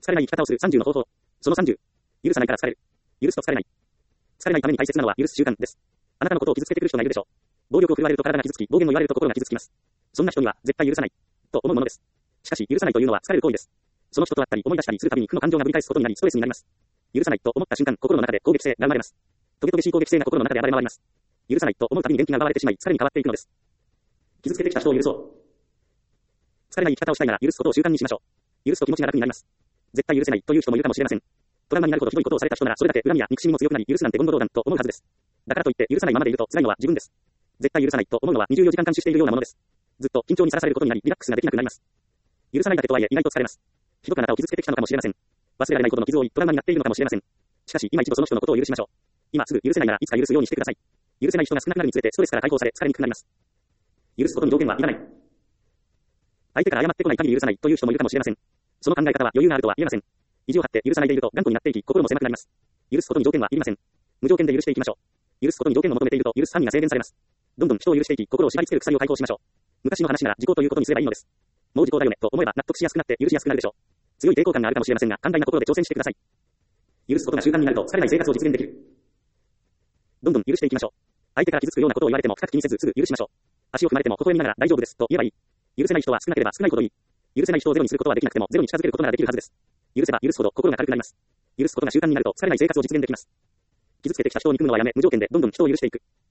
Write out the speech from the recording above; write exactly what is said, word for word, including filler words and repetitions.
疲れない生き方をするさんじゅうの方法。そのさんじゅう。許さないから疲れる。許すと疲れない。疲れないために大切なのは許す習慣です。あなたのことを傷つけてくる人がいるでしょう。暴力を振るわれると体が傷つき、暴言を言われると心が傷つきます。そんな人には絶対許さない。と思うものです。しかし許さないというのは疲れる行為です。その人と会ったり思い出したりするたびに負の感情がぶり返すことになりストレスになります。許さないと思った瞬間、心の中で攻撃性が生まれます。トゲトゲしい攻撃性が心の中で暴れ回ります。許さないと思うたびに元気が奪われてしまい、疲れに変わっていくのです。傷つけてきた人を許そう。疲れない生き方をしたいなら許すことを習慣にしましょう。許すと気持ちが楽になります。絶対許せないという人もいるかもしれません。トラウマになるほどひどいことをされた人ならそれだけ恨みや憎しみも強くなり許すなんて言語道断と思うはずです。だからといって許さないままでいると辛いのは自分です。絶対許さないと思うのはにじゅうよじかん監視しているようなものです。ずっと緊張にさらされることになりリラックスができなくなります。許さないだけとはいえ意外と疲れます。ひどくあなたを傷つけてきたのかもしれません。忘れられないほどの傷を負いトラウマになっているのかもしれません。しかし今一度その人のことを許しましょう。今すぐ許せないならいつか許すようにしてください。許せない人が少なくなるにつれてストレスから解放され疲れにくくなります。許すことに条件はいらない。相手から謝ってこない限り許さないという人もいるかもしれません。その考え方は余裕があるとは言えません。意地を張って許さないでいると頑固になっていき心も狭くなります。許すことに条件はいりません。無条件で許していきましょう。許すことに条件を求めていると許す範囲が制限されます。どんどん人を許していき心を縛り付ける鎖を解放しましょう。昔の話なら時効ということにすればいいのです。もう時効だよねと思えば納得しやすくなって許しやすくなるでしょう。強い抵抗感があるかもしれませんが寛大な心で挑戦してください。許すことが習慣になると疲れない生活を実現できる。どんどん許していきましょう。相手から傷つくようなことを言われても深く気にせずすぐ許しましょう。足を踏まれても微笑みながら大丈夫ですと言えばいい。許せない人は少なければ少ないほどいい。許せない人をゼロにすることはできなくてもゼロに近づけることならできるはずです。許せば許すほど心が軽くなります。許すことが習慣になると疲れない生活を実現できます。傷つけてきた人を憎むのはやめ無条件でどんどん人を許していく。